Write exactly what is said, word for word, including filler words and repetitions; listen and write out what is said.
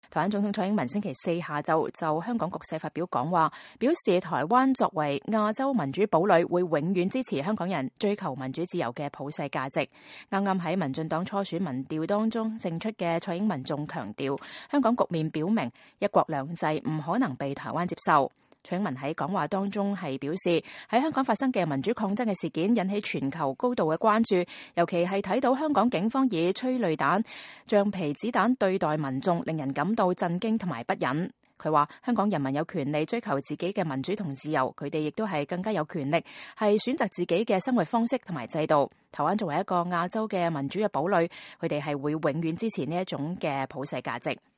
台灣總統蔡英文星期四下晝就香港局勢發表講話，表示台灣作為亞洲民主堡壘，會永遠支持香港人追求民主自由嘅普世價值。啱啱喺民進黨初選民調當中勝出嘅蔡英文仲強調，香港局面表明一國兩制唔可能被台灣接受。蔡英文喺講話當中係表示，喺香港發生嘅民主抗爭嘅事件引起全球高度嘅關注，尤其係睇到香港警方以催淚彈、橡皮子彈對待民眾，令人感到震驚同埋不忍。佢話香港人民有權利追求自己嘅民主同自由，佢哋亦都係更加有權力係選擇自己嘅生活方式同埋制度。台灣作為一個亞洲嘅民主嘅堡壘，佢哋係會永遠支持呢一種嘅普世價值。